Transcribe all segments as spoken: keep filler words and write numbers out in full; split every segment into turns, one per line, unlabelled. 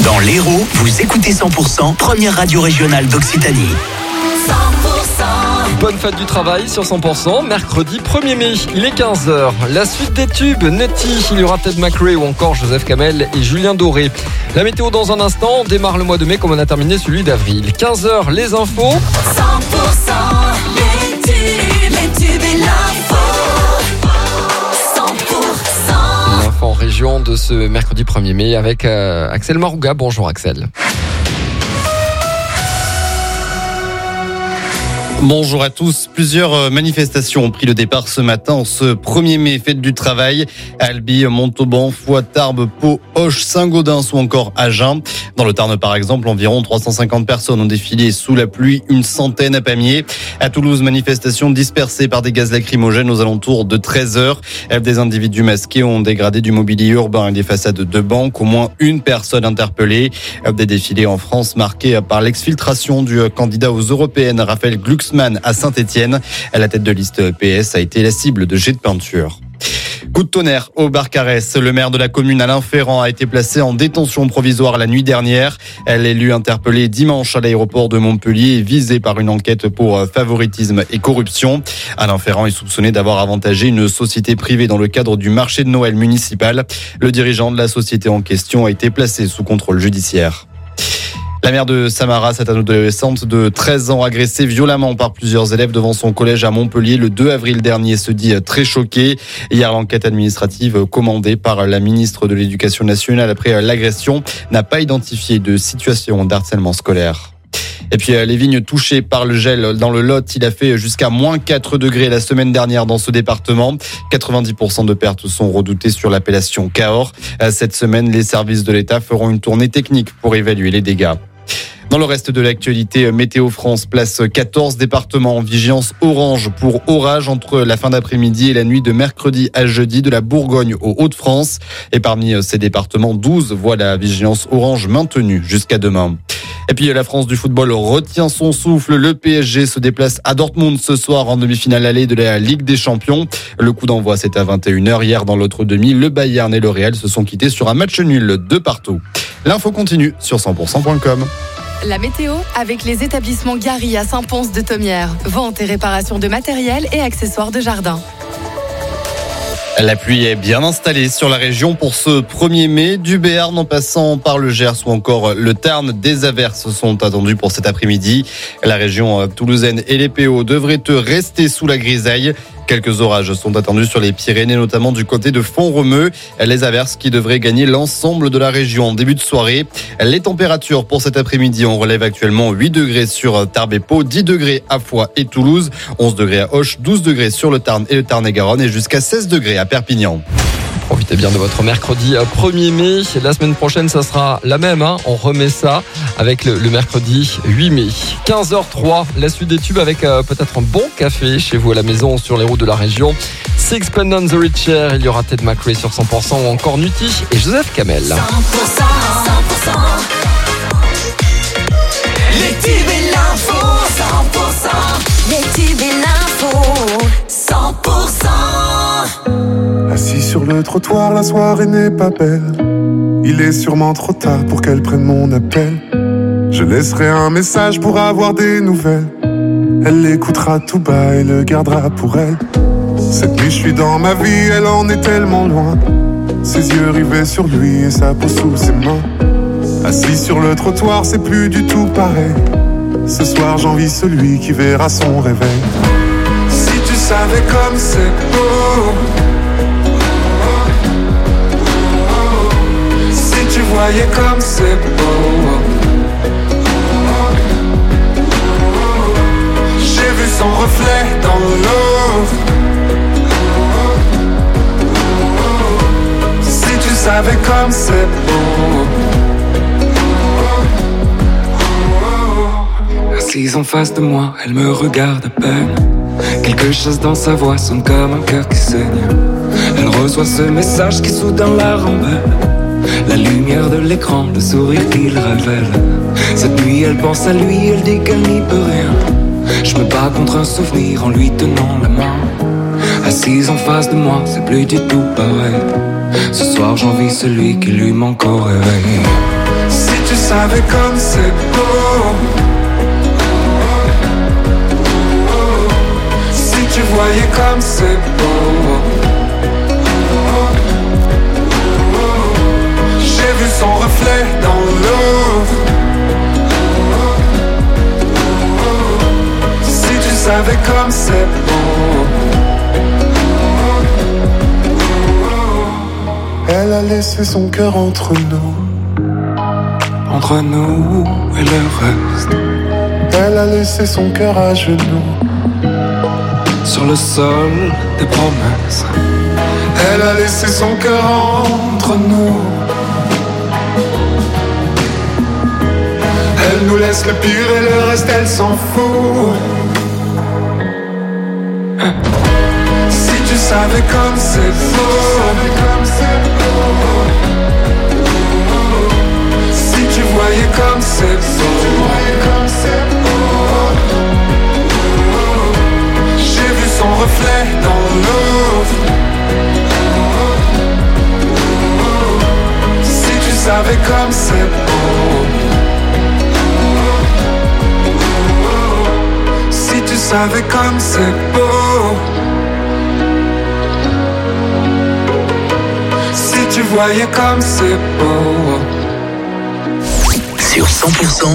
Dans l'Hérault, vous écoutez cent pour cent, première radio régionale d'Occitanie.
cent pour cent.
Bonne fête du travail sur cent pour cent, mercredi premier mai, il est quinze heures. La suite des tubes, Nutty, il y aura Ted McRae ou encore Joseph Kamel et Julien Doré. La météo dans un instant, on démarre le mois de mai comme on a terminé celui d'avril. quinze heures, les infos.
cent pour cent, les tubes, les tubes et l'info. cent pour cent.
L'info en région de ce mercredi premier mai avec euh, Axel Marouga. Bonjour Axel.
Bonjour à tous. Plusieurs manifestations ont pris le départ ce matin en ce premier mai, fête du travail. Albi, Montauban, Foix, Tarbes, Pau, Auch, Saint-Gaudens ou encore Agen. Dans le Tarn, par exemple, environ trois cent cinquante personnes ont défilé sous la pluie, une centaine à Pamiers. À Toulouse, manifestation dispersée par des gaz lacrymogènes aux alentours de treize heures. Des individus masqués ont dégradé du mobilier urbain et des façades de banques. Au moins une personne interpellée. Des défilés en France marqués par l'exfiltration du candidat aux européennes, Raphaël Glucksmann, à Saint-Étienne. La tête de liste P S a été la cible de jets de peinture. Coup de tonnerre au Barcarès. Le maire de la commune, Alain Ferrand, a été placé en détention provisoire la nuit dernière. L'élu interpellé dimanche à l'aéroport de Montpellier est visé par une enquête pour favoritisme et corruption. Alain Ferrand est soupçonné d'avoir avantagé une société privée dans le cadre du marché de Noël municipal. Le dirigeant de la société en question a été placé sous contrôle judiciaire. La mère de Samara, cette adolescente de treize ans, agressée violemment par plusieurs élèves devant son collège à Montpellier le deux avril dernier, se dit très choquée. Hier, l'enquête administrative commandée par la ministre de l'Éducation nationale après l'agression n'a pas identifié de situation d'harcèlement scolaire. Et puis les vignes touchées par le gel dans le Lot, il a fait jusqu'à moins quatre degrés la semaine dernière dans ce département. quatre-vingt-dix pour cent de pertes sont redoutées sur l'appellation Cahors. Cette semaine, les services de l'État feront une tournée technique pour évaluer les dégâts. Dans le reste de l'actualité, Météo France place quatorze départements en vigilance orange pour orage entre la fin d'après-midi et la nuit de mercredi à jeudi, de la Bourgogne aux Hauts-de-France. Et parmi ces départements, douze voient la vigilance orange maintenue jusqu'à demain. Et puis la France du football retient son souffle. Le P S G se déplace à Dortmund ce soir en demi-finale allée de la Ligue des Champions. Le coup d'envoi, c'est à vingt et une heures. Hier, dans l'autre demi, le Bayern et le Real se sont quittés sur un match nul de partout. L'info continue sur cent pour cent point com.
La météo avec les établissements Gary à Saint-Pons-de-Thomières. Vente et réparation de matériel et accessoires de jardin.
La pluie est bien installée sur la région pour ce premier mai. Du Béarn en passant par le Gers ou encore le Tarn, des averses sont attendues pour cet après-midi. La région toulousaine et les P O devraient rester sous la grisaille. Quelques orages sont attendus sur les Pyrénées, notamment du côté de Font-Romeu. Les averses qui devraient gagner l'ensemble de la région en début de soirée. Les températures pour cet après-midi, on relève actuellement huit degrés sur Tarbes et Pau, dix degrés à Foix et Toulouse, onze degrés à Auch, douze degrés sur le Tarn et le Tarn-et-Garonne et jusqu'à seize degrés à Perpignan.
Profitez bien de votre mercredi premier mai. La semaine prochaine, ça sera la même. Hein. On remet ça avec le, le mercredi huit mai. quinze heures trois, la suite des tubes avec euh, peut-être un bon café chez vous à la maison sur les routes de la région. Sixpence on the Richer, il y aura Ted McRae sur cent pour cent ou encore Nutty et Joseph Kamel.
cent pour cent, cent pour cent. Les tubes et l'info, cent pour cent. Les tubes et l'info, cent pour cent.
Assis sur le trottoir, la soirée n'est pas belle. Il est sûrement trop tard pour qu'elle prenne mon appel. Je laisserai un message pour avoir des nouvelles. Elle l'écoutera tout bas et le gardera pour elle. Cette nuit je suis dans ma vie, elle en est tellement loin. Ses yeux rivés sur lui et sa peau sous ses mains. Assis sur le trottoir, c'est plus du tout pareil. Ce soir j'envie celui qui verra son réveil. Si tu savais comme c'est beau, si tu voyais comme c'est beau. J'ai vu son reflet dans l'eau. Si tu savais comme c'est beau.
Assise en face de moi, elle me regarde à peine. Quelque chose dans sa voix sonne comme un cœur qui saigne. Elle reçoit ce message qui soudain la rembelle. La lumière de l'écran, le sourire qu'il révèle. Cette nuit elle pense à lui, elle dit qu'elle n'y peut rien. Je me bats contre un souvenir en lui tenant la main. Assise en face de moi, c'est plus du tout pareil. Ce soir j'envie celui qui lui manque au réveil.
Si
savais comme c'est beau. Si tu voyais comme c'est beau. J'ai vu son reflet dans l'eau. Si tu savais comme c'est beau.
Elle a laissé son cœur entre nous.
Entre nous et le reste.
Elle a laissé son cœur à genoux.
Sur le sol des promesses.
Elle a laissé son cœur entre nous. Elle nous laisse le pire et le reste elle s'en fout.
Si tu savais comme c'est beau. Si tu voyais comme c'est beau. J'ai vu son reflet dans l'eau. Si tu savais comme c'est beau. Si tu savais comme c'est beau. Si tu voyais comme c'est beau.
Sur cent pour cent.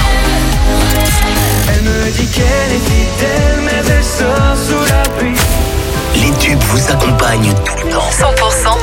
Elle me dit qu'elle est fidèle, mais elle sort sous la pluie.
Les tubes vous accompagnent tout le temps.
cent pour cent.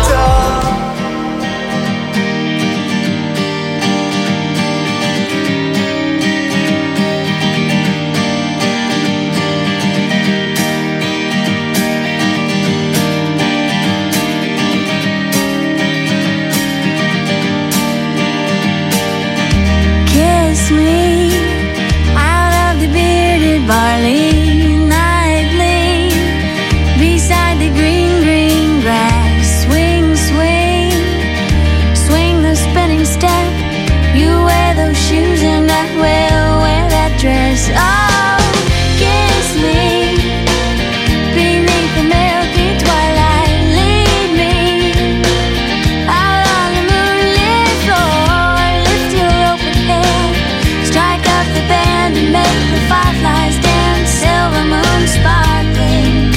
Kiss me out of the bearded barley nightly, beside the green, green grass. Swing, swing, swing the spinning step. You wear those shoes and I will wear that dress. Oh, kiss me beneath the milky twilight. Lead me out on the moonlit floor. Lift your open head, strike up the band and make the fireflies dance. Silver moon sparkling.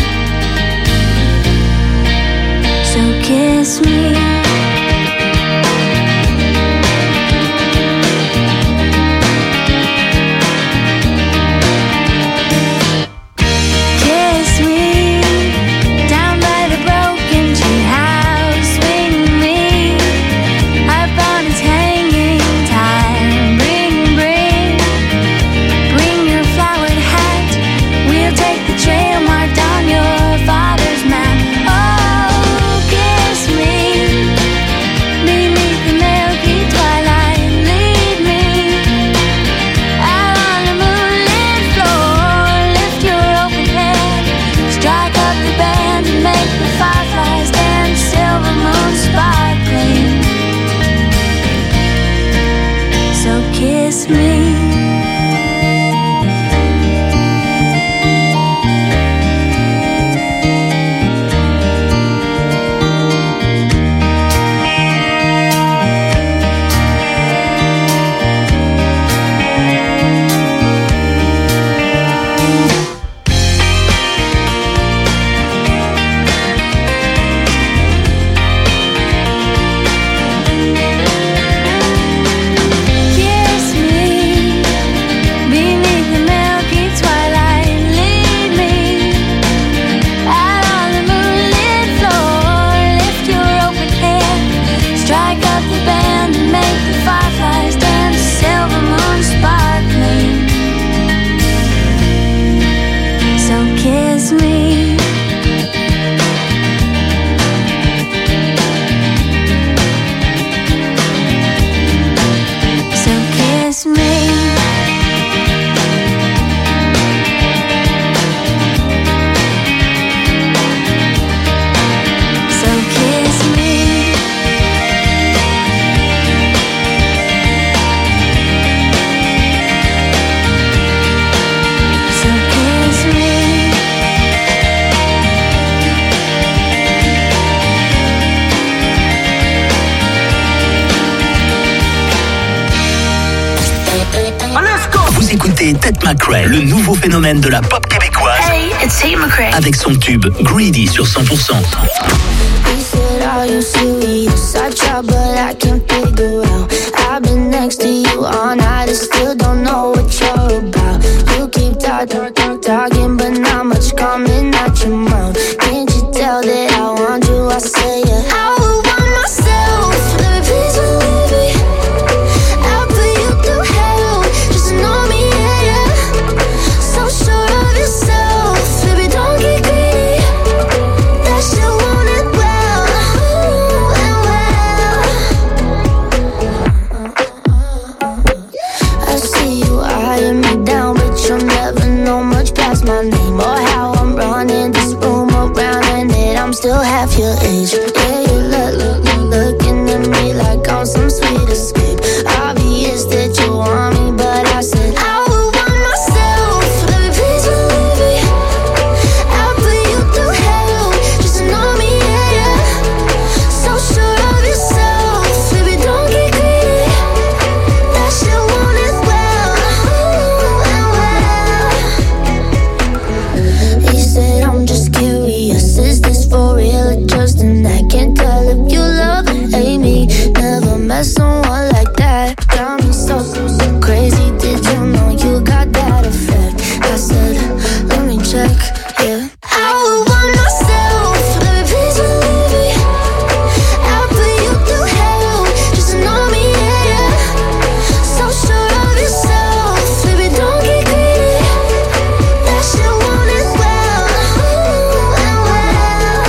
So kiss me. Kiss me down by the broken tree house. Swing me up on its hanging time. Bring, bring, bring your flowered hat. We'll take the trail marked on your father's map. Oh, kiss me beneath the milky twilight. Lead me out on the moonlit floor. Lift your open head, strike up the band and make the fireflies dance. Silver moon sparkling. So kiss me. Kiss me
écoutez Tate McRae, le nouveau phénomène de la pop québécoise.
Hey, it's Tate McRae.
Avec son tube Greedy sur cent pour cent.
He said, are you serious? I try but I can't figure out. I've been next to you all night and still don't know what you're about. You keep talking, talking, but not much coming out your mouth. Can't you tell that I want you? I say yeah. I would want myself. Let me please believe me. I'll put you through hell. Just to know me, yeah, yeah. So sure of yourself. Baby, don't get greedy. That shit want it well. Ooh, and well. I see you eyeing me down, but you'll never know much past my name or how I'm running this room around, and that I'm still half your age. Yeah, you look, look, look, looking at me like I'm some sweet escape. Obvious that you want me, but I said I would want myself. Let me please believe me. I'll put you through hell just to know me, yeah, yeah. So sure of yourself, baby, don't get greedy. That shit want it well. Ooh, and well. He said, I'm just curious, is this for real or just an act? Can't tell if you love or hate me. Never met someone like that. Got me so, so, so crazy. Did you know you got that effect? I said, let me check, yeah. I would want myself. Let me please believe me. I'll put you through hell just to know me, yeah, yeah. So sure of yourself, baby, don't get greedy. That shit want it well. Ooh, and well.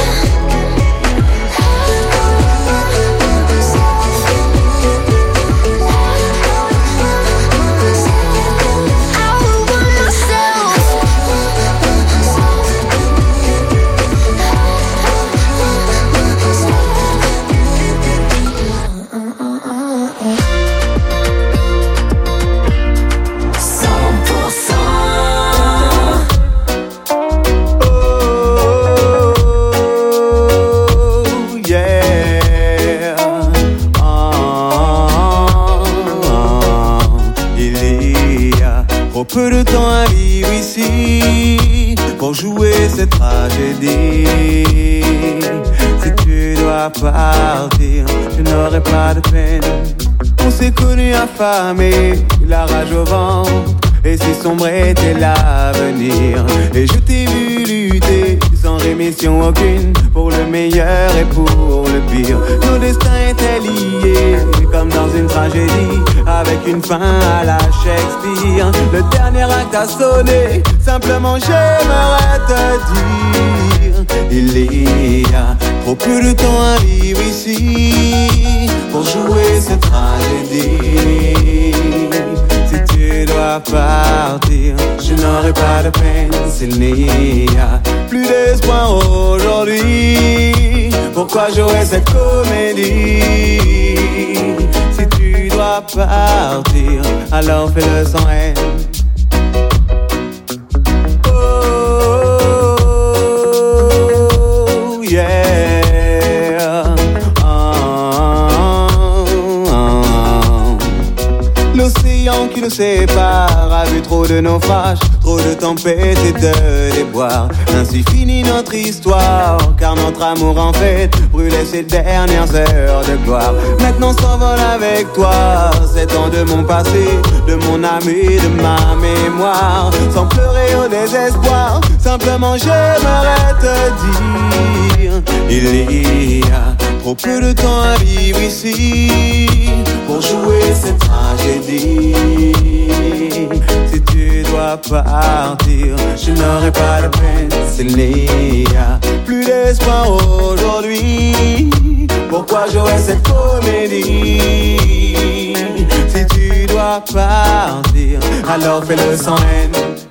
I would want myself.
cent pour cent.
Oh, yeah. Ah, il y a trop peu de temps à vivre ici pour jouer cette tragédie. Si tu dois partir, je n'aurai pas de peine. On s'est connus affamés, la rage au ventre, et si sombre était l'avenir. Et je t'ai vu lutter sans rémission aucune, pour le meilleur et pour le pire. Nos destins étaient liés comme dans une tragédie, avec une fin à la Shakespeare. Le dernier acte a sonné, simplement j'aimerais te dire, il y a trop peu de temps à vivre ici pour jouer cette tragédie. Si tu dois partir, je n'aurai pas de peine. S'il n'y a plus d'espoir aujourd'hui, pourquoi jouer cette comédie? Si tu dois partir, alors fais-le sans haine. Oh, yeah. Ah, ah. L'océan qui nous sépare a vu trop de naufrages, trop de tempêtes et de déboires. Ainsi finit notre histoire, car notre amour en fait brûlait ses dernières heures de gloire. Maintenant s'envole avec toi sept ans de mon passé, de mon âme et de ma mémoire. Sans pleurer au désespoir, simplement j'aimerais te dire, il y a trop peu de temps à vivre ici pour jouer cette tragédie. Si tu dois partir, je n'aurai pas de peine. S'il n'y a plus d'espoir aujourd'hui, pourquoi jouer cette comédie? Si tu dois partir, alors fais-le sans haine.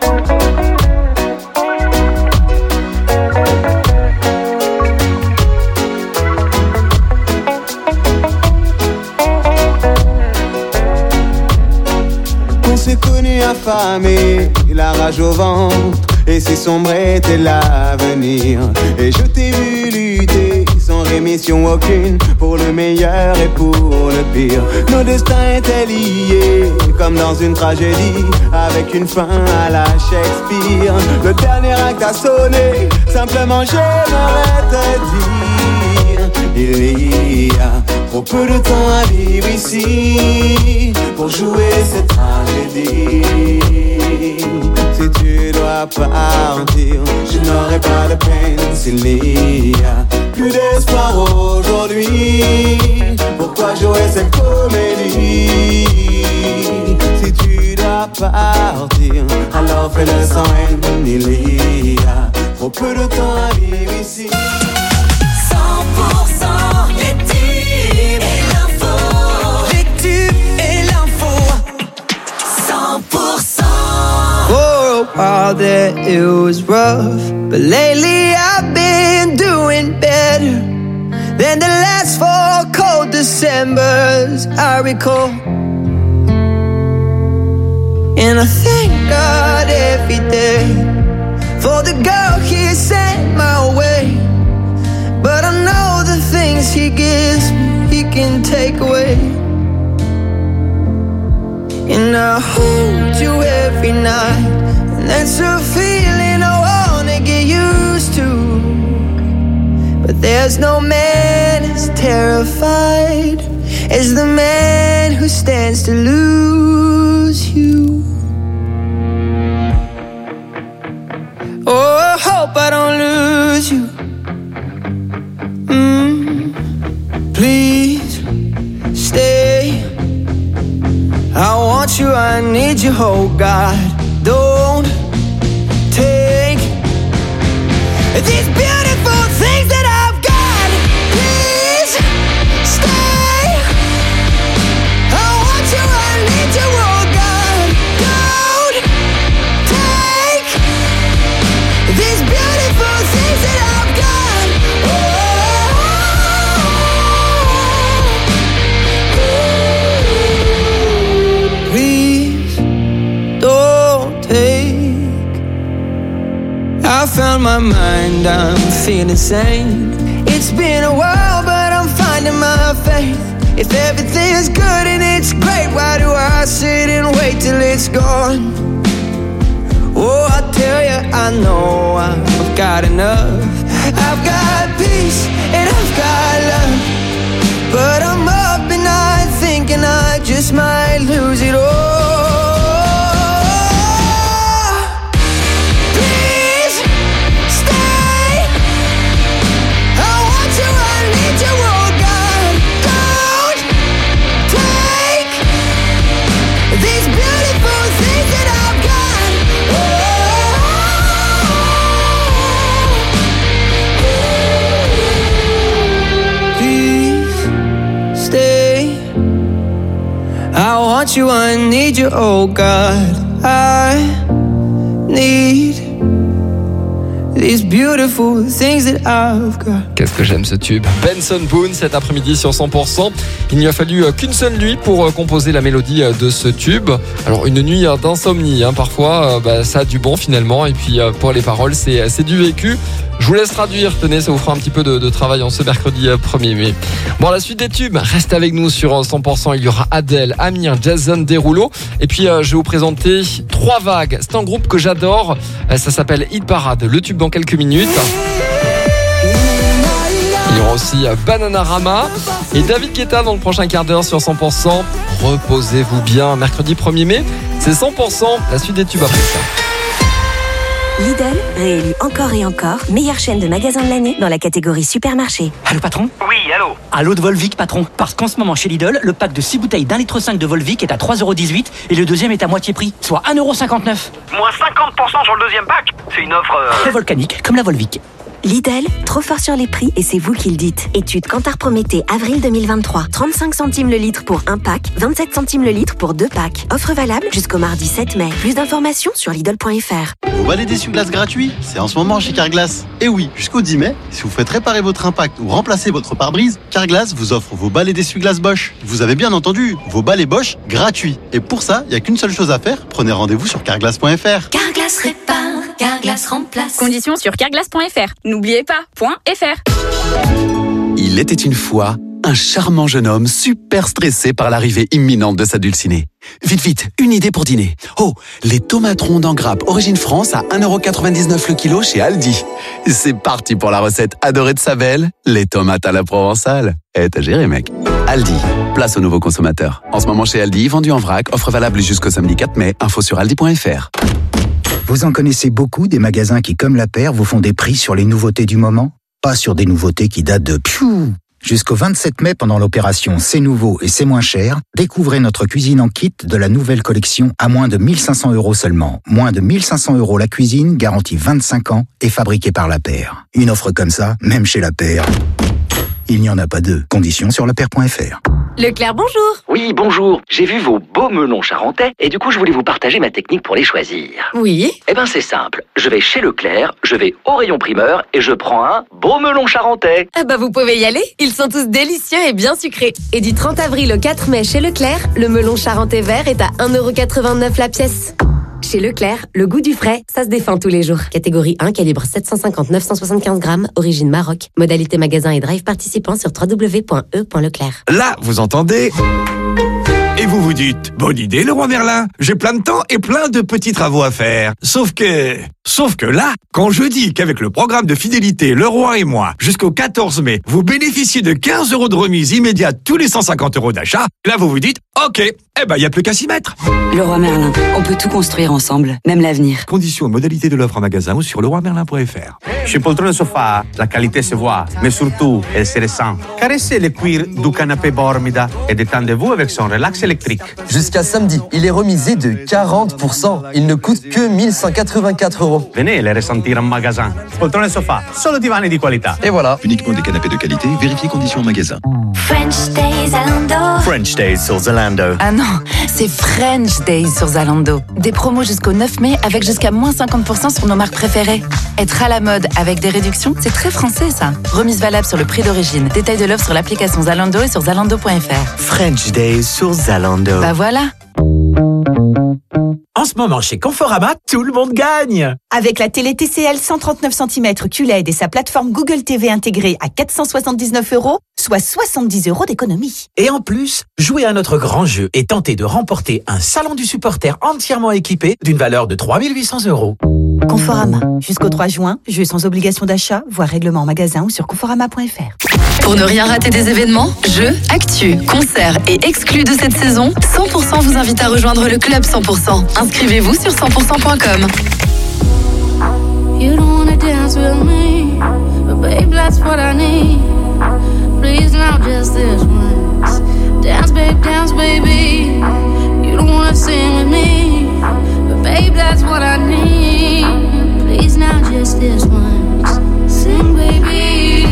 On s'est connus affamés, la rage au ventre, et si sombre était l'avenir. Et je t'ai vu lutter sans rémission aucune, pour le meilleur et pour le pire. Nos destins étaient liés, comme dans une tragédie, avec une fin à la Shakespeare. Le dernier acte a sonné, simplement j'aimerais te dire, il y a trop peu de temps à vivre ici, pour jouer cette tragédie. Si tu dois partir, je n'aurai pas de peine s'il n'y a plus d'espoir aujourd'hui. Pourquoi jouer cette comédie? Si tu dois partir, alors fais-le sans haine. Il y a trop peu de temps à vivre ici.
cent pour cent les tubes et l'info. Les tubes et l'info. cent pour cent.
For a while there it was rough, but lately I've been doing better than the last four cold Decembers I recall. And I thank God every day for the girl He sent my way. But I know the things He gives me, He can take away. And I hold you every night, and that's a feeling I wanna get used to. But there's no man as terrified as the man who stands to lose you. Oh, I hope I don't lose you. Mm, please stay. I want you, I need you, oh God. Don't take these beautiful things that I've got. Please stay. I want you, I need you, oh God. Don't take these beautiful things that I've got. Oh, please don't take. I found my mind, I'm feeling sane. It's been a while, but I'm finding my faith. If everything's good and it's great, why do I sit and wait till it's gone? Oh, I tell you, I know I've got enough. I've got peace and I've got love, but I'm up and I thinking I just might lose it all. Please stay. I want you, I need you, oh God. Don't take these beautiful things that I've got. Please stay. I want you, I need you, oh God. I need these beautiful things that I've got.
Qu'est-ce que j'aime ce tube. Benson Boone cet après-midi sur cent pour cent. Il n'y a fallu qu'une seule nuit pour composer la mélodie de ce tube. Alors une nuit d'insomnie, hein. Parfois bah, ça a du bon finalement. Et puis pour les paroles c'est, c'est du vécu. Je vous laisse traduire, tenez, ça vous fera un petit peu de, de travail en ce mercredi premier mai. Bon, la suite des tubes, reste avec nous sur cent pour cent. Il y aura Adèle, Amir, Jason Derulo. Et puis euh, je vais vous présenter Trois Vagues. C'est un groupe que j'adore. Ça s'appelle Hit Parade. Le tube dans quelques minutes. Il y aura aussi Bananarama et David Guetta dans le prochain quart d'heure sur cent pour cent. Reposez-vous bien. Mercredi premier mai, c'est cent pour cent. La suite des tubes après ça.
Lidl, réélu encore et encore, meilleure chaîne de magasins de l'année dans la catégorie supermarché.
Allô patron ?
Oui, allô ?
Allô de Volvic patron. Parce qu'en ce moment chez Lidl, le pack de six bouteilles d'un litre cinq de Volvic est à trois euros dix-huit et le deuxième est à moitié prix, soit un euro cinquante-neuf.
Moins cinquante pour cent sur le deuxième pack ? C'est une offre... Euh...
volcanique, comme la Volvic.
Lidl, trop fort sur les prix et c'est vous qui le dites. Étude Kantar Prométhée, avril deux mille vingt-trois. trente-cinq centimes le litre pour un pack, vingt-sept centimes le litre pour deux packs. Offre valable jusqu'au mardi sept mai. Plus d'informations sur Lidl point F R.
Vos balais d'essuie-glace gratuits, c'est en ce moment chez Carglass. Et oui, jusqu'au dix mai, si vous faites réparer votre impact ou remplacer votre pare-brise, Carglass vous offre vos balais d'essuie-glace Bosch. Vous avez bien entendu, vos balais Bosch gratuits. Et pour ça, il n'y a qu'une seule chose à faire, prenez rendez-vous sur carglass point F R.
Carglass répare, Carglass remplace.
Conditions sur carglass point F R. N'oubliez pas, .fr. Il était une fois un charmant jeune homme super stressé par l'arrivée imminente de sa dulcinée. Vite, vite, une idée pour dîner. Oh, les tomates rondes en grappe origine France à un euro quatre-vingt-dix-neuf le kilo chez Aldi. C'est parti pour la recette adorée de sa belle, les tomates à la provençale. Eh, t'as géré, mec. Aldi, place aux nouveaux consommateurs. En ce moment chez Aldi, vendu en vrac, offre valable jusqu'au samedi quatre mai. Info sur aldi point f r.
Vous en connaissez beaucoup des magasins qui, comme La Paire, vous font des prix sur les nouveautés du moment? Pas sur des nouveautés qui datent de piou. Jusqu'au vingt-sept mai, pendant l'opération C'est nouveau et c'est moins cher, découvrez notre cuisine en kit de la nouvelle collection à moins de mille cinq cents euros seulement. Moins de mille cinq cents euros la cuisine, garantie vingt-cinq ans et fabriquée par La Paire. Une offre comme ça, même chez La Paire, il n'y en a pas deux. Conditions sur la paire point f r.
Leclerc, bonjour.
Oui, bonjour. J'ai vu vos beaux melons charentais et du coup, je voulais vous partager ma technique pour les choisir.
Oui.
Eh ben, c'est simple. Je vais chez Leclerc, je vais au rayon primeur et je prends un beau melon charentais.
Ah bah, vous pouvez y aller. Ils sont tous délicieux et bien sucrés. Et du trente avril au quatre mai chez Leclerc, le melon charentais vert est à un euro quatre-vingt-neuf la pièce. Chez Leclerc, le goût du frais, ça se défend tous les jours. Catégorie un, calibre sept cent cinquante à neuf cent soixante-quinze grammes, origine Maroc. Modalité magasin et drive participant sur w w w point e point leclerc.
Là, vous entendez ? Et vous vous dites, bonne idée Leroy Merlin, j'ai plein de temps et plein de petits travaux à faire. Sauf que... Sauf que là, quand je dis qu'avec le programme de fidélité Leroy et moi, jusqu'au quatorze mai, vous bénéficiez de quinze euros de remise immédiate tous les cent cinquante euros d'achat, là vous vous dites, ok, eh ben il n'y a plus qu'à s'y mettre.
Leroy Merlin, on peut tout construire ensemble, même l'avenir.
Conditions et modalités de l'offre en magasin ou sur leroy merlin point f r.
Chez Poltrone Sofa, la qualité se voit, mais surtout, elle se ressent. Caressez le cuir du canapé Bormida et détendez-vous avec son relax électrique.
Jusqu'à samedi, il est remisé de quarante pour cent. Il ne coûte que mille cent quatre-vingt-quatre euros.
Venez les ressentir en magasin. Poltrone Sofa, solo divani di qualità.
Et voilà.
Uniquement des canapés de qualité, vérifiez conditions en magasin.
French Days Zalando.
French Days sur Zalando.
Ah non, c'est French Days sur Zalando. Des promos jusqu'au neuf mai avec jusqu'à moins cinquante pour cent sur nos marques préférées. Être à la mode avec des réductions, c'est très français ça. Remise valable sur le prix d'origine. Détail de l'offre sur l'application Zalando et sur zalando point f r.
French Days sur Zalando.
Bah voilà.
En ce moment, chez Conforama, tout le monde gagne.
Avec la télé T C L cent trente-neuf centimètres Q L E D et sa plateforme Google T V intégrée à quatre cent soixante-dix-neuf euros, soit soixante-dix euros d'économie.
Et en plus, jouez à notre grand jeu et tentez de remporter un salon du supporter entièrement équipé d'une valeur de trois mille huit cents euros.
Conforama. Jusqu'au trois juin, jeu sans obligation d'achat, voire règlement en magasin ou sur conforama point f r.
Pour ne rien rater des événements, jeux, actus, concerts et exclus de cette saison, cent pour cent vous invite à rejoindre le club cent pour cent. Inscrivez-vous sur cent pour cent point com.
You don't wanna dance with me, but babe, that's what I need. Please now just this once. Dance, babe, dance, baby. You don't wanna sing with me, but babe, that's what I need. Please now just this once. Sing, baby.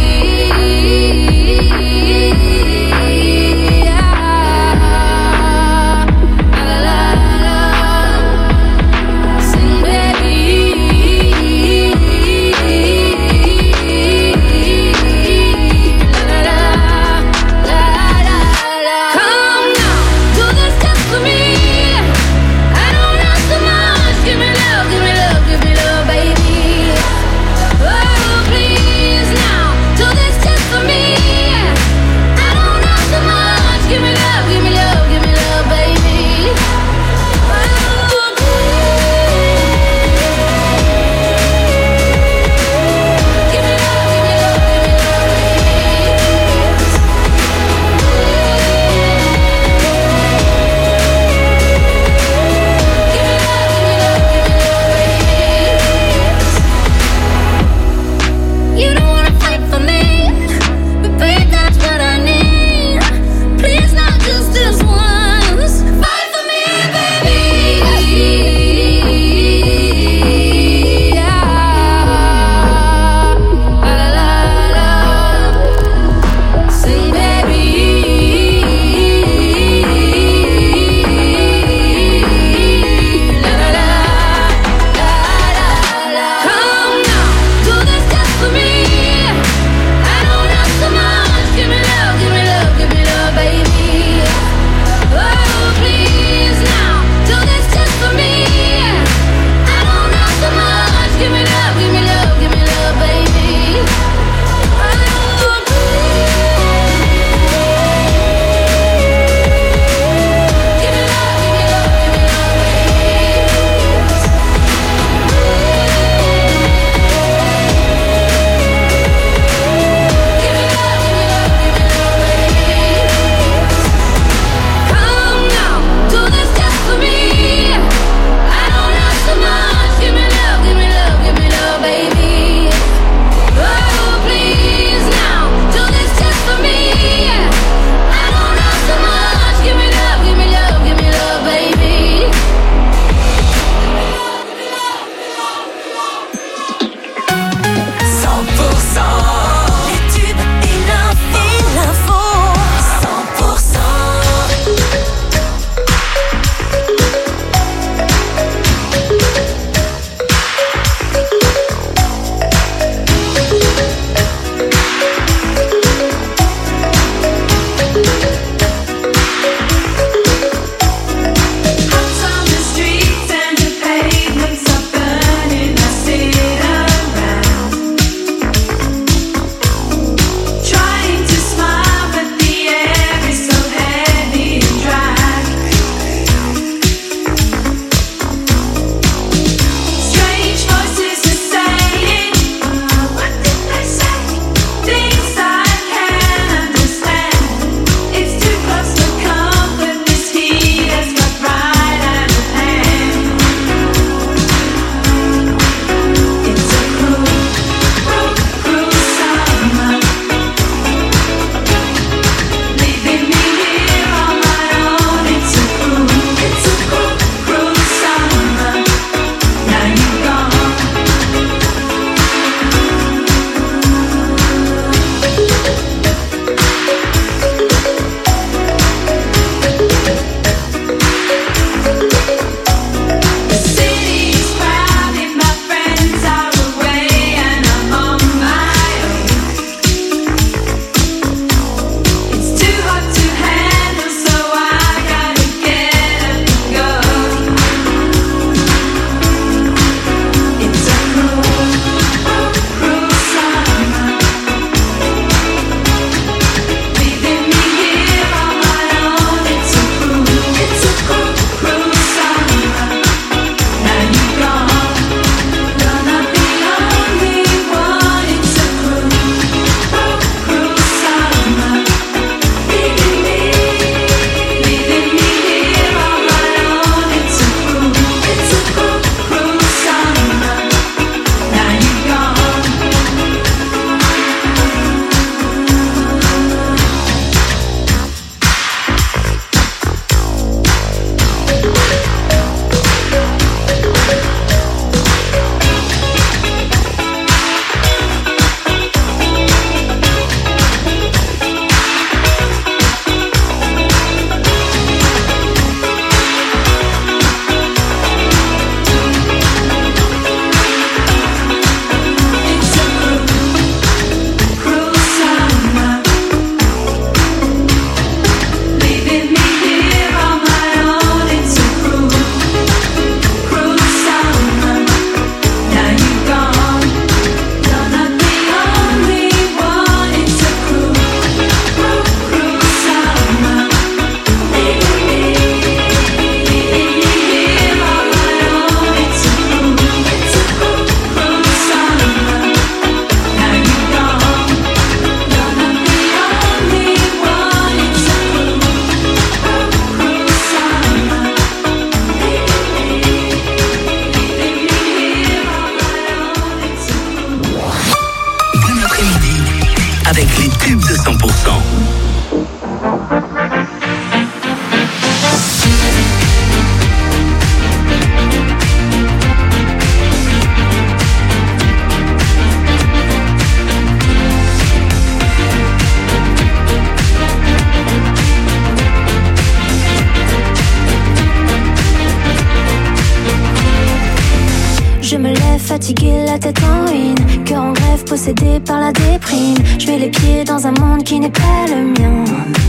Give me love, give me love, baby. Oh, please. Je me lève fatiguée, la tête en ruine, cœur en grève, possédé par la déprime. Je mets les pieds dans un monde qui n'est pas le mien.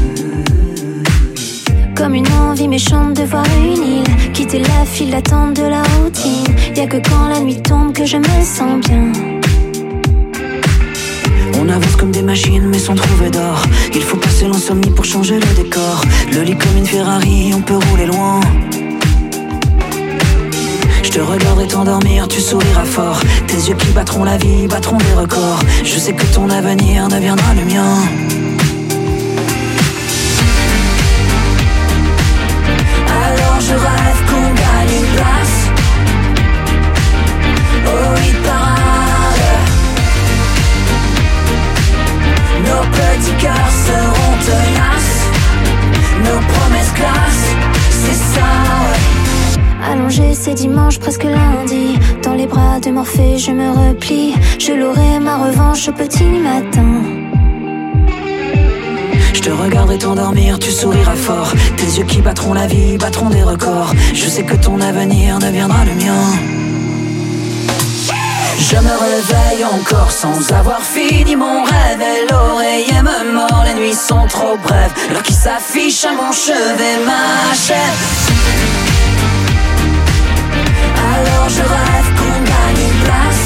Comme une envie méchante de voir une île, quitter la file d'attente de la routine. Y'a que quand la nuit tombe que je me sens bien.
On avance comme des machines mais sans trouver d'or. Il faut passer l'insomnie pour changer le décor. Le lit comme une Ferrari, on peut rouler loin. Je te regarderai t'endormir, tu souriras fort. Tes yeux qui battront la vie, battront des records. Je sais que ton avenir deviendra le mien. Alors je rêve qu'on gagne une place au hit parade. Nos petits cœurs seront tenaces, nos promesses classent, c'est ça, ouais.
Allongé, c'est dimanche, presque lundi. Dans les bras de Morphée, je me replie. Je l'aurai ma revanche au petit matin.
Je te regarderai t'endormir, tu souriras fort. Tes yeux qui battront la vie, battront des records. Je sais que ton avenir deviendra le mien. Je me réveille encore sans avoir fini mon rêve. Et l'oreiller me mord, les nuits sont trop brèves. L'heure qui s'affiche à mon chevet m'achève. Alors je rêve qu'on gagne une place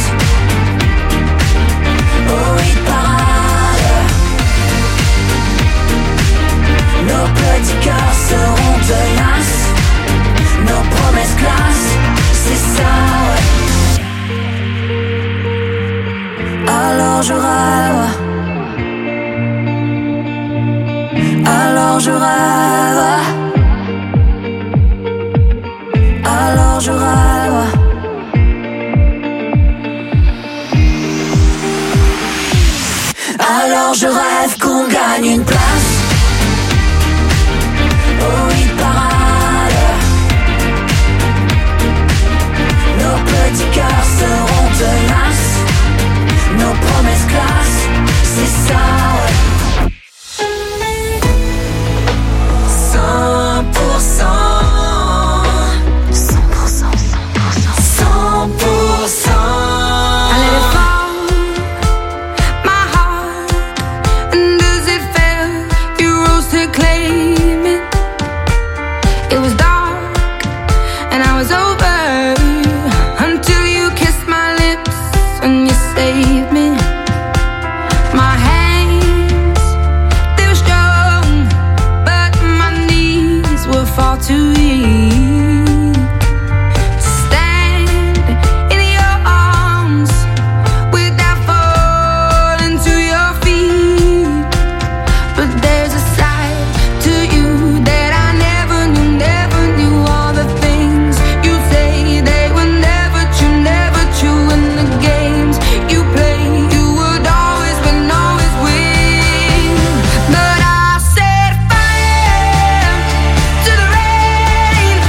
au hit parade. Nos petits cœurs seront tenaces, nos promesses classent, c'est ça, ouais. Alors je rêve, alors je rêve, alors je rêve. Alors je rêve qu'on gagne une place au hit parade. Nos petits cœurs seront tenaces, nos promesses classent, c'est ça, ouais. cent pour cent, cent pour cent, cent pour cent.
But I set fire to the rain.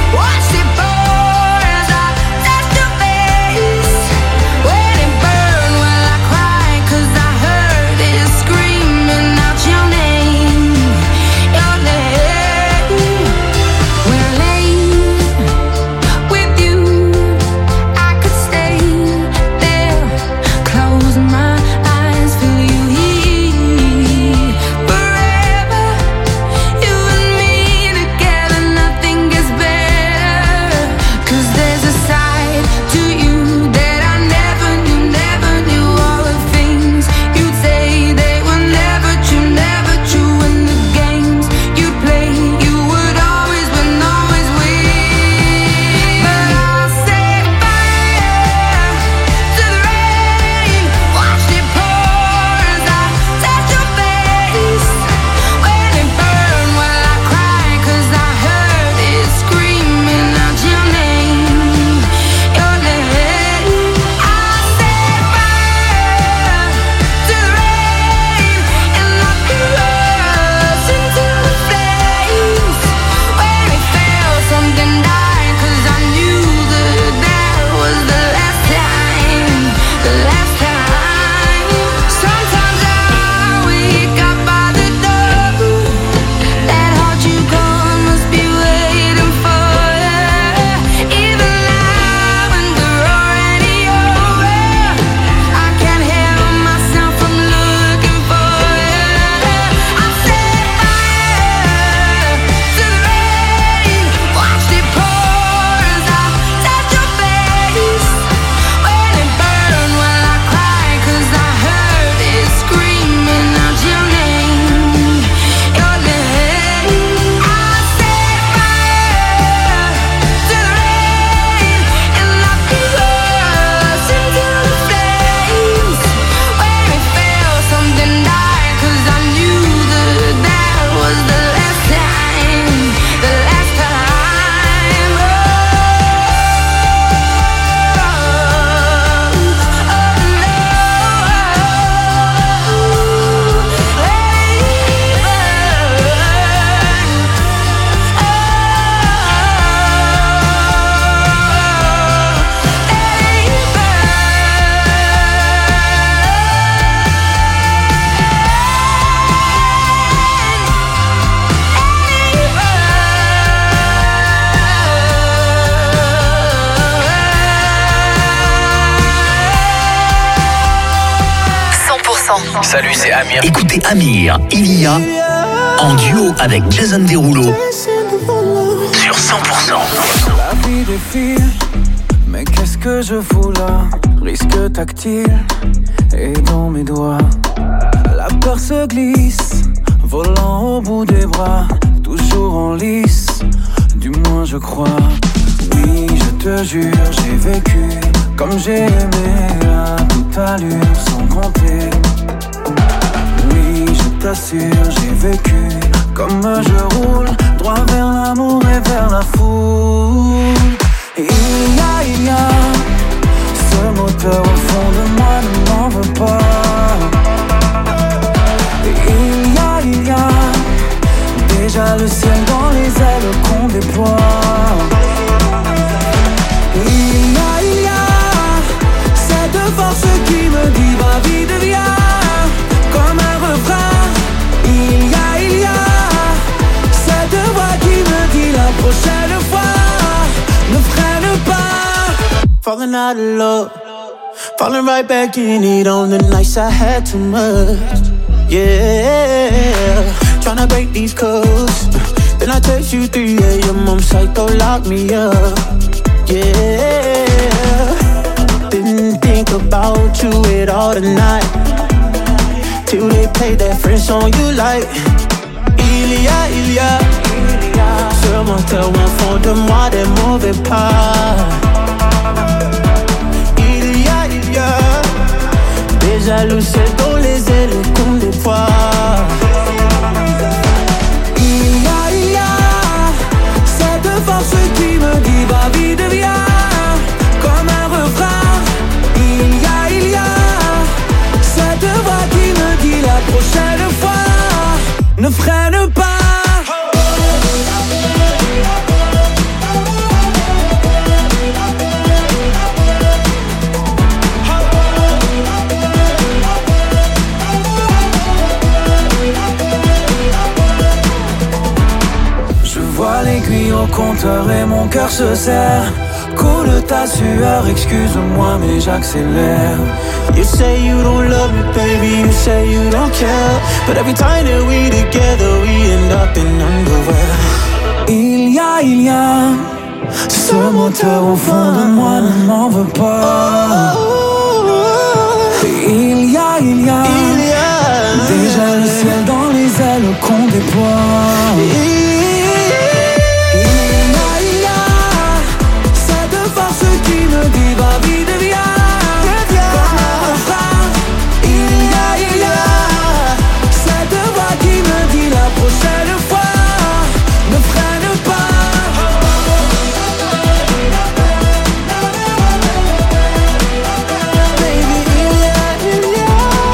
Salut, c'est Amir. Écoutez Amir, il y a en duo avec Jason Derulo sur cent pour cent.
La vie défile, mais qu'est-ce que je fous là? Risque tactile et dans mes doigts. La peur se glisse, volant au bout des bras, toujours en lice, du moins je crois. Oui, je te jure, j'ai vécu comme j'ai aimé à toute allure sans compter. Oui, je t'assure, j'ai vécu comme je roule, droit vers l'amour et vers la foule. Et il y a, il y a ce moteur au fond de moi, ne m'en veux pas. Et il y a, il y a déjà le ciel dans les ailes qu'on déploie. Et il y a, il y a cette force qui me dit va vie devient comme un refrain. Il y a, il y a cette voix qui me dit la prochaine fois ne freine pas. Falling out of love, falling right back in it on the nights I had too much. Yeah, tryna break these codes. Then I text you three a.m. I'm psycho, lock me up. Yeah, didn't think about you at all tonight till they played that French song you like. Il y a, il y a ce moteur au fond de moi, des mauvais pas. Il y a, il y a déjà le ciel dans les ailes qu'on déploie. Il y a, il y a cette force qui me dit va vie devient comme un refrain. Il y a, il y a cette voix qui me dit la prochaine fois ne freine pas. Je vois l'aiguille au compteur et mon cœur se serre. Coule ta sueur, excuse-moi mais j'accélère. You say you don't love me, baby, you say you don't care. But every time that we together, we end up in underwear. Il y a, il y a ce moteur au fond de moi, ne m'en veux pas. Il y a, il y a, il y a déjà le ciel dans les ailes qu'on déploie. Qui me dit va vie devient comme un refrain. Il y a, il y a cette voix qui me dit la prochaine fois ne freine pas. Baby, il y a, il y a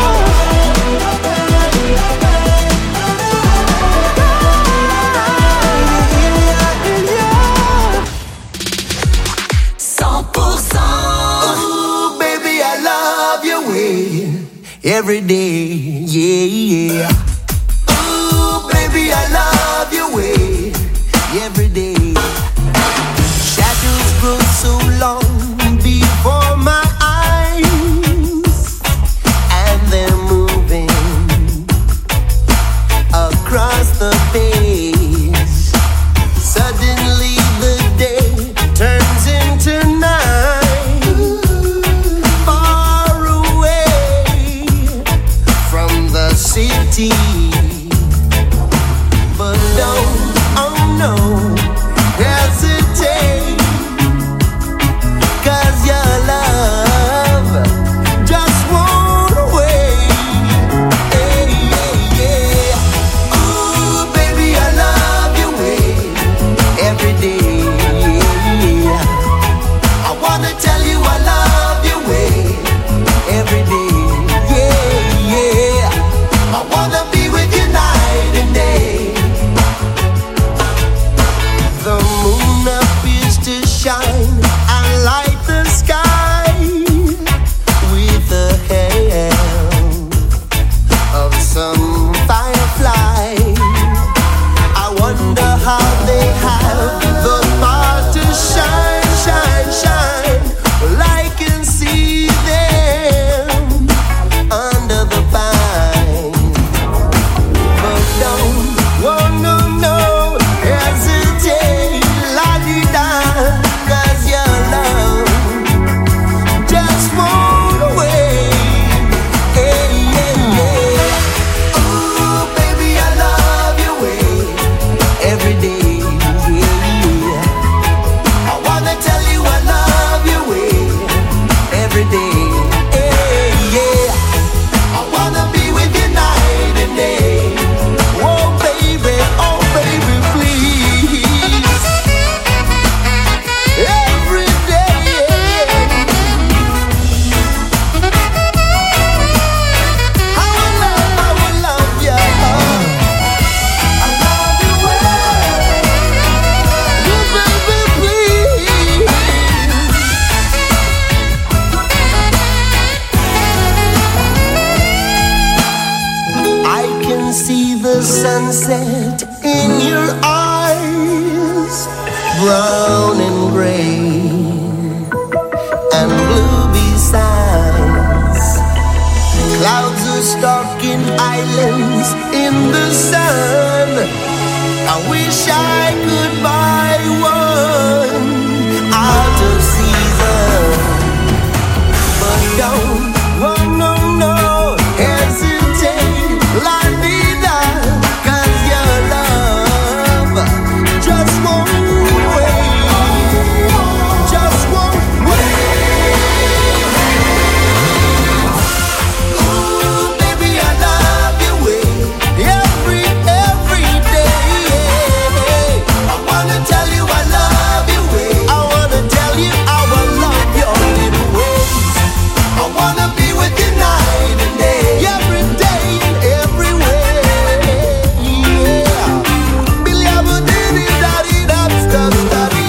every day, yeah, yeah. Ooh, baby, I love your way every day. Shadows grow so long before my eyes, and they're moving across the page. Suddenly the day turns into night. City
brown and gray and blue besides. Clouds are stalking islands in the sun. I wish I could buy one out of season, but don't, oh no, no, hesitate, la vida, 'cause your love just won't wait, just won't wait. Ooh, baby, I love you way, every, every day. I wanna tell you I love you way, I wanna tell you how I love your little ways. I wanna be with you night and day, every day and every way. Yeah. Billy Abba did it, daddy, that's the study.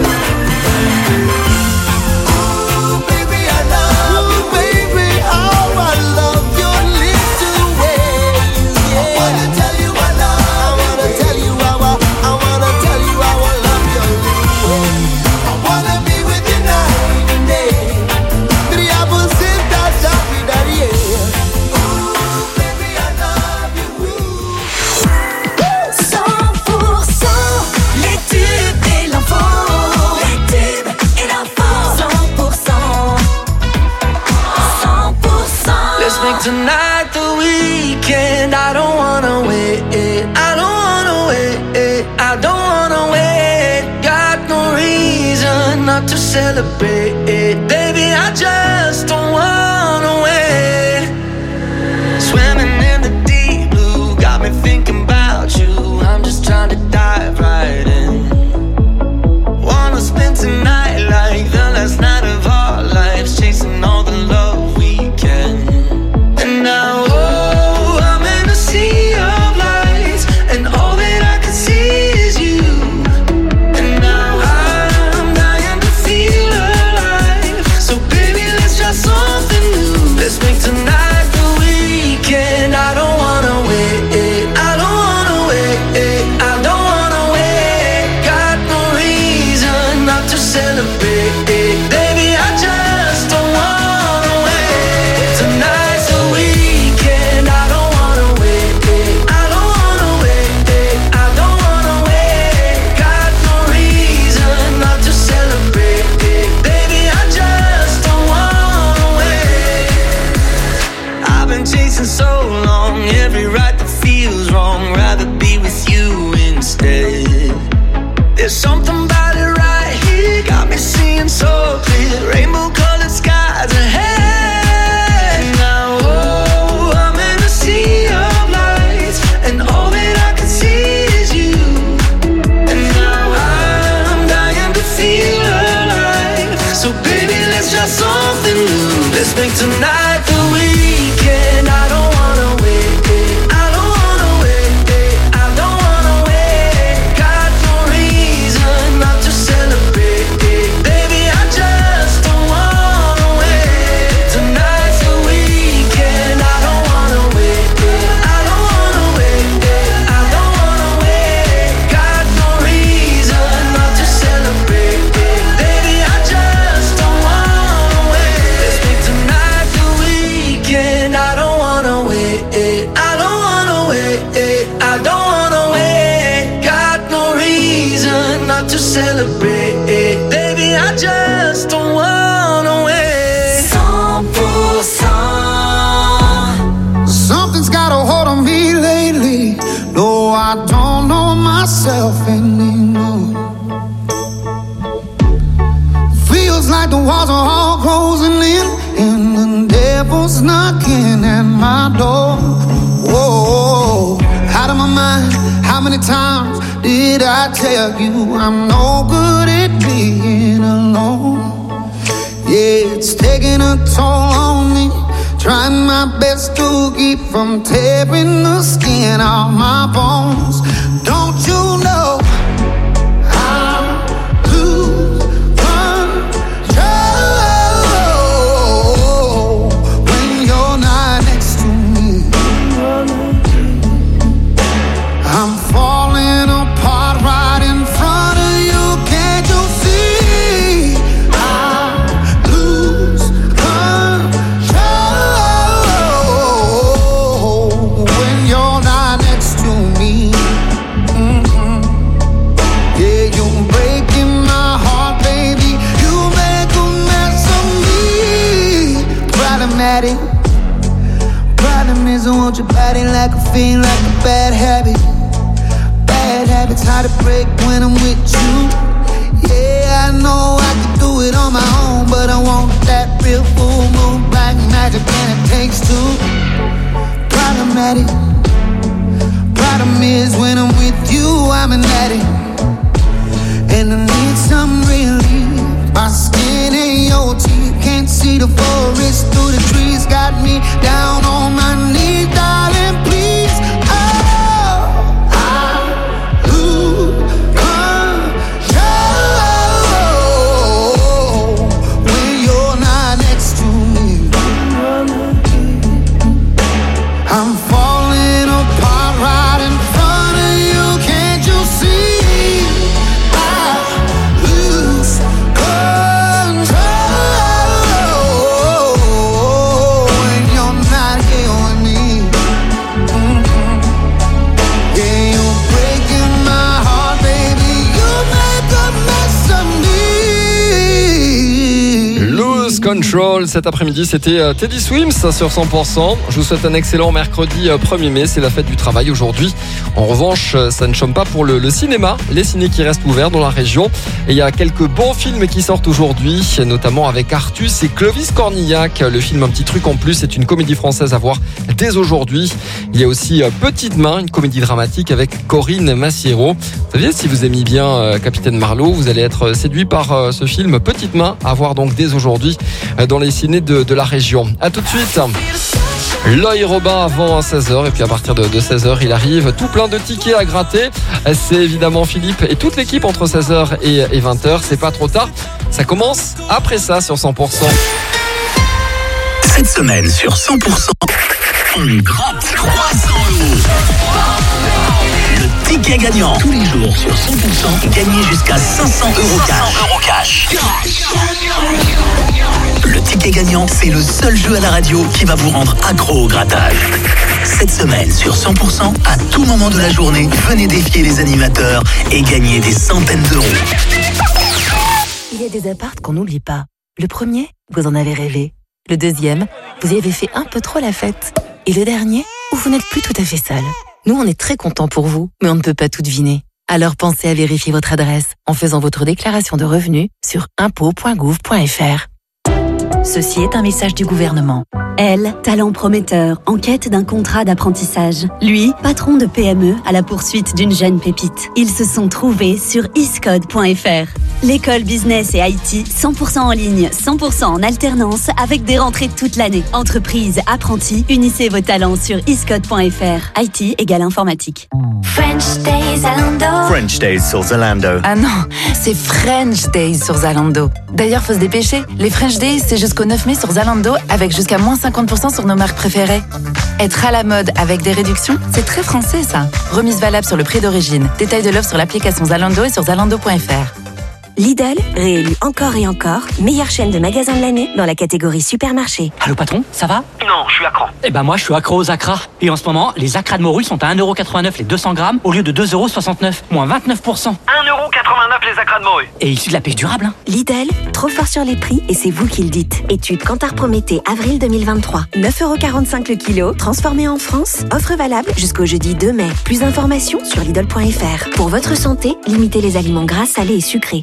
Ooh, baby, I love you, baby, how I love your little ways. Yeah. I wanna tell you I love, I wanna tell you how I, I wanna tell you how I love your little ways. I wanna be with you night and day. Billy Abba said that, daddy, daddy, yeah. Ooh, baby, I love you.
cent pour cent, les tubes et l'info. Les tubes et l'info. cent pour cent. cent pour cent.
Let's make tonight the weekend. I don't wanna wait. I don't wanna wait. I don't wanna wait. Got no reason not to celebrate. Baby, I just don't wanna wait. Swimming in the deep blue got me thinking about you. I'm just trying to dive right in. Wanna spend tonight like the last night of our lives, chasing all the love we can. And now, oh, I'm in a sea of lights, and all that I can see is you. And now I'm dying to feel alive. So baby, let's try something new. Let's make tonight the weekend. I don't wanna wait. I don't wanna wait. I don't wanna wait. Got no reason not to celebrate. Baby, I just don't wanna wait. Tonight's the weekend. I don't wanna wait. I don't wanna wait. I don't wanna wait. Got no reason not to celebrate. Baby, I just don't wanna wait. I've been chasing so long, every right that feels wrong. Rather be with you instead. There's something about it right here, got me seeing so clear. Rainbow colored skies ahead. Now, oh, I'm in a sea of lights, and all that I can see is you. And now I'm dying to feel alive. So baby, let's try something new. Let's make tonight the weekend. I don't wanna wait. I don't wanna wait. I don't wanna wait. Got no reason not to celebrate. Baby, I just don't wanna wait. Tonight's the weekend. I don't wanna wait. I don't wanna wait. I don't wanna wait. Got no reason not to celebrate. Baby, I just don't wanna wait. Let's make tonight the weekend. I don't wanna wait. I don't wanna wait. I don't wanna wait. Got no reason not to celebrate. Baby, I just don't wanna wait.
cent pour cent.
Something's got a hold on me lately. No, I don't know myself anymore. Feels like the walls are all closing in, and the devil's knocking at my door. Whoa, out of my mind. How many times did I tell you I'm no good at being alone? Yeah, it's taking a toll on me. Trying my best to keep from tearing the skin off my bones. Don't you know how to run control when you're not next to me? I'm falling apart right in front of you. Can't at it. Problem is I want your body like a fiend, like a bad habit. Bad habits hard to break when I'm with you. Yeah, I know I could do it on my own, but I want that real full moon, black magic, and it takes two. Problematic. Problem is when I'm with you, I'm an addict, and I need some relief. My skin ain't your teeth, can't see the forest through the trees. Got me down on my knees, darling, please. Oh, I lose control when you're not next to me. I'm falling apart right in front of you, can't you see? I lose control when you're not here with me. Mm-hmm. Yeah, you're breaking my heart, baby. You make a mess of me.
Lose Control, cet après-midi, c'était euh, Teddy Swims sur cent pour cent. Je vous souhaite un excellent mercredi euh, premier mai, c'est la fête du travail aujourd'hui. En revanche, euh, ça ne chôme pas pour le, le cinéma, les cinés qui restent ouverts dans la région. Et il y a quelques bons films qui sortent aujourd'hui, notamment avec Artus et Clovis Cornillac. Le film Un petit truc en plus, c'est une comédie française à voir dès aujourd'hui. Il y a aussi euh, Petite main, une comédie dramatique avec Corinne Massiero. Vous savez, si vous aimez bien euh, Capitaine Marlowe, vous allez être séduit par euh, ce film Petite main, à voir donc dès aujourd'hui euh, dans les cinés de, de la région. À tout de suite. L'œil Robin avant seize heures, et puis à partir de, de seize heures, il arrive tout plein de tickets à gratter. C'est évidemment Philippe et toute l'équipe entre seize heures et, et vingt heures. C'est pas trop tard. Ça commence après ça sur cent pour cent.
Cette semaine sur cent pour cent, on gratte trois cents euros. Le ticket gagnant tous les jours sur cent pour cent, gagné jusqu'à cinq cents euros cash. Le ticket gagnant, c'est le seul jeu à la radio qui va vous rendre accro au grattage. Cette semaine, sur cent pour cent, à tout moment de la journée, venez défier les animateurs et gagner des centaines d'euros.
Il y a des apparts qu'on n'oublie pas. Le premier, vous en avez rêvé. Le deuxième, vous y avez fait un peu trop la fête. Et le dernier, où vous n'êtes plus tout à fait seul. Nous, on est très contents pour vous, mais on ne peut pas tout deviner. Alors pensez à vérifier votre adresse en faisant votre déclaration de revenus sur impôts point gouv point f r. Ceci est un message du gouvernement.
Elle, talent prometteur, en quête d'un contrat d'apprentissage. Lui, patron de P M E à la poursuite d'une jeune pépite. Ils se sont trouvés sur iscode point f r. L'école business et I T, cent pour cent en ligne, cent pour cent en alternance, avec des rentrées toute l'année. Entreprise, apprentis, unissez vos talents sur iscode point f r. I T égale informatique.
French Days Zalando.
French Days sur Zalando.
Ah non, c'est French Days sur Zalando. D'ailleurs, faut se dépêcher. Les French Days, c'est jusqu'au neuf mai sur Zalando, avec jusqu'à moins cinquante pour cent sur nos marques préférées. Être à la mode avec des réductions, c'est très français ça. Remise valable sur le prix d'origine. Détail de l'offre sur l'application Zalando et sur zalando point f r.
Lidl, réélu encore et encore, meilleure chaîne de magasins de l'année dans la catégorie supermarché.
Allô patron, ça va?
Non, je suis accro.
Eh ben moi je suis accro aux acras. Et en ce moment, les acras de morue sont à un euro quatre-vingt-neuf les deux cents grammes au lieu de deux euros soixante-neuf, moins vingt-neuf pour cent.
un euro quatre-vingt-neuf les acras de morue.
Et issu de la pêche durable, hein.
Lidl, trop fort sur les prix et c'est vous qui le dites. Étude Kantar Prométhée, avril deux mille vingt-trois. neuf euros quarante-cinq le kilo, transformé en France. Offre valable jusqu'au jeudi deux mai. Plus d'informations sur lidl point f r. Pour votre santé, limitez les aliments gras, salés et sucrés.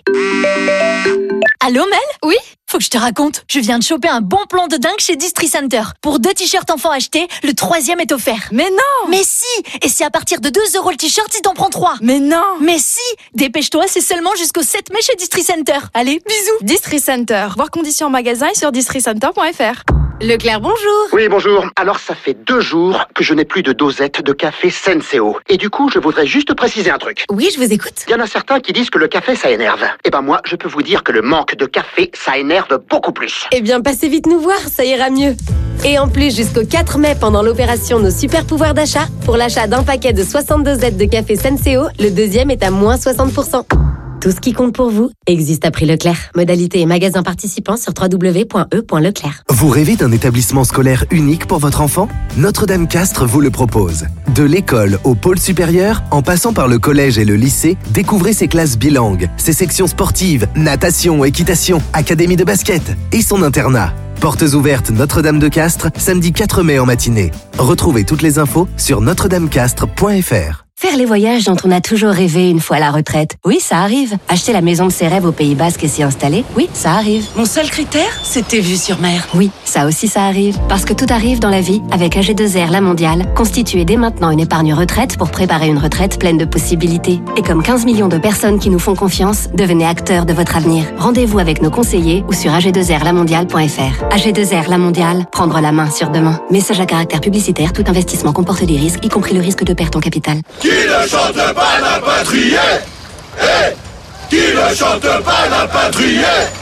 Allô Mel? Oui? Faut que je te raconte. Je viens de choper un bon plan de dingue chez Distri Center. Pour deux t-shirts enfants achetés, le troisième est offert. Mais non! Mais si! Et c'est à partir de deux euros le t-shirt si t'en prends trois. Mais non! Mais si! Dépêche-toi, c'est seulement jusqu'au sept mai chez Distri Center. Allez, bisous!
Distri Center. Voir conditions en magasin et sur distri center point f r.
Leclerc, bonjour.
Oui, bonjour. Alors, ça fait deux jours que je n'ai plus de dosette de café Senseo. Et du coup, je voudrais juste préciser un truc.
Oui, je vous écoute.
Il y en a certains qui disent que le café, ça énerve. Eh ben moi, je peux vous dire que le manque de café, ça énerve beaucoup plus.
Eh bien, passez vite nous voir, ça ira mieux. Et en plus, jusqu'au quatre mai, pendant l'opération Nos Super Pouvoirs d'achat, pour l'achat d'un paquet de soixante-deux Z de café Senseo, le deuxième est à moins soixante pour cent. Tout ce qui compte pour vous existe à prix Leclerc. Modalité et magasin participants sur w w w point e point leclerc.
Vous rêvez d'un établissement scolaire unique pour votre enfant? Notre-Dame-Castres vous le propose. De l'école au pôle supérieur, en passant par le collège et le lycée, découvrez ses classes bilingues, ses sections sportives, natation, équitation, académie de basket et son internat. Portes ouvertes Notre-Dame de Castres, samedi quatre mai en matinée. Retrouvez toutes les infos sur notre dame castres point f r.
Faire les voyages dont on a toujours rêvé une fois à la retraite. Oui, ça arrive. Acheter la maison de ses rêves au Pays Basque et s'y installer. Oui, ça arrive.
Mon seul critère, c'était vue sur mer.
Oui, ça aussi ça arrive. Parce que tout arrive dans la vie avec A G deux R La Mondiale. Constituez dès maintenant une épargne retraite pour préparer une retraite pleine de possibilités. Et comme quinze millions de personnes qui nous font confiance, devenez acteurs de votre avenir. Rendez-vous avec nos conseillers ou sur a g deux r la mondiale point f r. A G deux R La Mondiale, prendre la main sur demain. Message à caractère publicitaire, tout investissement comporte des risques, y compris le risque de perte en capital.
Qui ne chante pas la patrie? Eh, qui ne chante pas la patrie?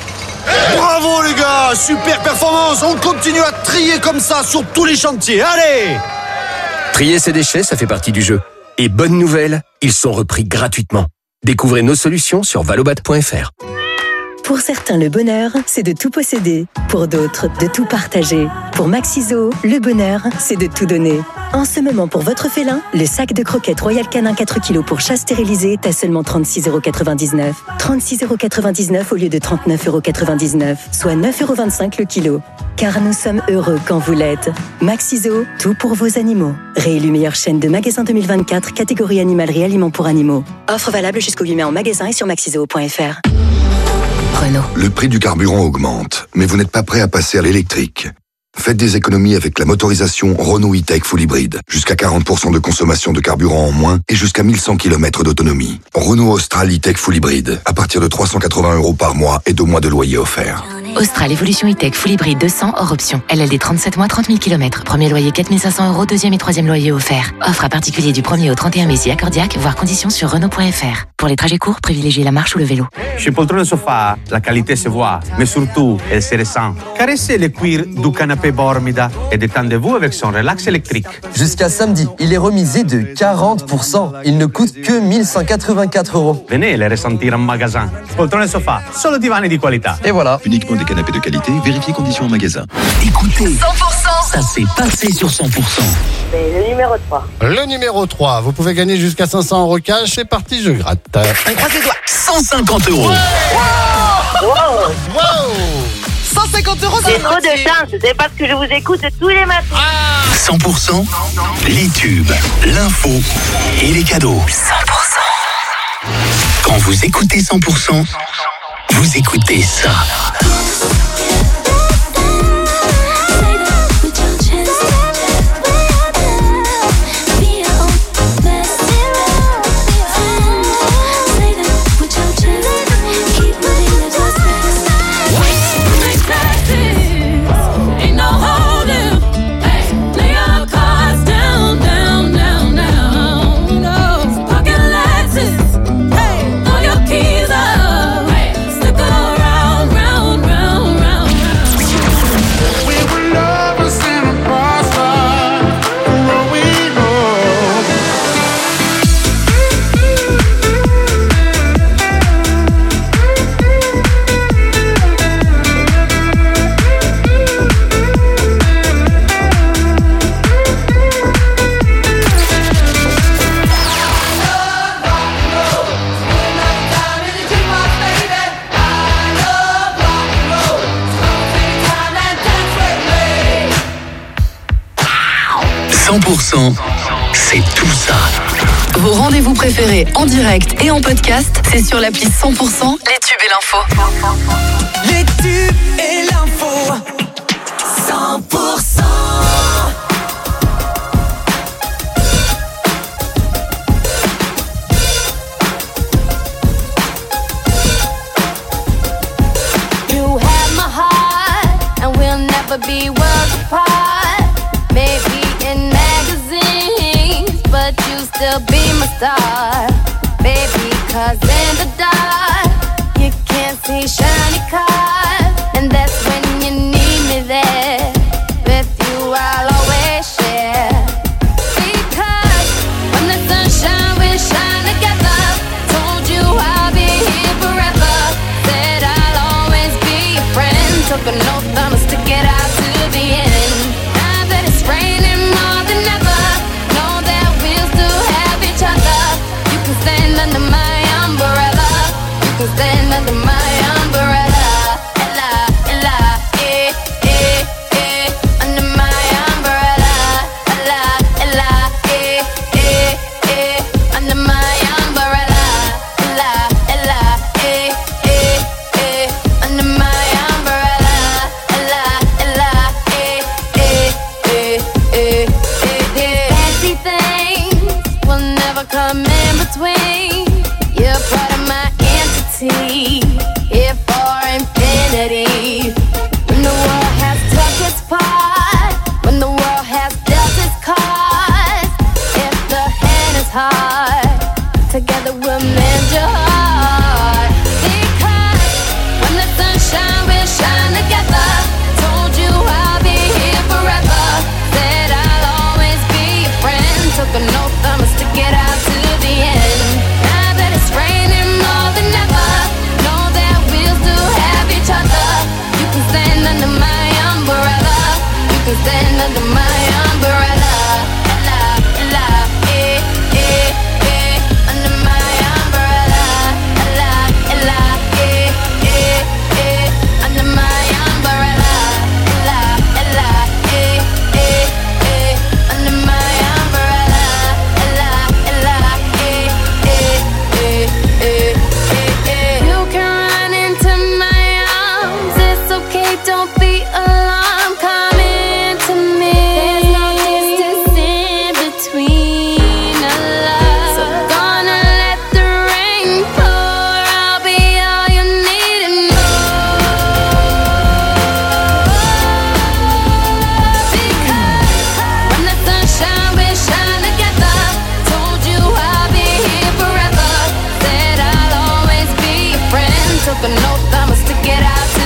Eh.
Bravo les gars, super performance. On continue à trier comme ça sur tous les chantiers. Allez!
Trier ses déchets, ça fait partie du jeu. Et bonne nouvelle, ils sont repris gratuitement. Découvrez nos solutions sur valobat point f r.
Pour certains, le bonheur, c'est de tout posséder. Pour d'autres, de tout partager. Pour Maxiso, le bonheur, c'est de tout donner. En ce moment, pour votre félin, le sac de croquettes Royal Canin quatre kilos pour chat stérilisé est à seulement trente-six euros quatre-vingt-dix-neuf. trente-six euros quatre-vingt-dix-neuf au lieu de trente-neuf euros quatre-vingt-dix-neuf, soit neuf euros vingt-cinq le kilo. Car nous sommes heureux quand vous l'êtes. Maxiso, tout pour vos animaux. Réélu meilleure chaîne de magasins deux mille vingt-quatre, catégorie animalerie aliments pour animaux. Offre valable jusqu'au huit mai en magasin et sur maxiso point f r. Renault.
Le prix du carburant augmente, mais vous n'êtes pas prêt à passer à l'électrique. Faites des économies avec la motorisation Renault E-Tech Full Hybrid. Jusqu'à quarante pour cent de consommation de carburant en moins et jusqu'à mille cent kilomètres d'autonomie. Renault Austral E-Tech Full Hybrid. À partir de trois cent quatre-vingts euros par mois et deux mois de loyer offert.
Austral Evolution E-Tech Full Hybrid deux cents hors option. L L D trente-sept mois, trente mille kilomètres. Premier loyer quatre mille cinq cents euros, deuxième et troisième loyer offert. Offre à particulier du premier au trente et un mai si accordiaque, voire conditions sur Renault point f r. Pour les trajets courts, privilégiez la marche ou le vélo.
Chez Poltrone Sofa, la qualité se voit, mais surtout, elle se ressent. Caressez le cuir du canapé Bormida et détendez-vous avec son relax électrique.
Jusqu'à samedi, il est remisé de quarante pour cent. Il ne coûte que mille cent quatre-vingt-quatre euros.
Venez les ressentir en magasin. Poltrone Sofa, solo divani di qualità.
Et voilà.
Uniquement des canapés de qualité, vérifiez conditions en magasin.
Écoutez,
cent pour cent.
ça s'est passé sur cent pour cent.
C'est le numéro trois.
Le numéro trois, vous pouvez gagner jusqu'à cinq cents euros cash. C'est parti, je gratte.
On croise les doigts. cent cinquante euros.
Ouais. Wow.
Wow.
cent cinquante euros, c'est trop de chance. C'est parce que je vous écoute tous les matins.
Ah. cent pour cent, les tubes, l'info et les cadeaux. cent pour cent. Quand vous écoutez cent pour cent, vous écoutez ça. cent pour cent, c'est tout ça.
Vos rendez-vous préférés en direct et en podcast, c'est sur l'appli cent pour cent, les tubes et l'info.
Les tubes et l'info, cent pour cent.
You have my heart, and we'll never be worlds apart. Maybe in magazines, but you still be my star, baby. 'Cause in the dark, you can't see shiny cars, and that's when you need me there. With you, I'll always share. Because when the sunshine, we shine together. Told you I'll be here forever. Said I'll always be your friend. Took an oath, I'ma stick it out to the end. Now that it's raining more than ever, know that we'll still have each other. You can stand under my umbrella. You can took an oath, I'ma stick it out.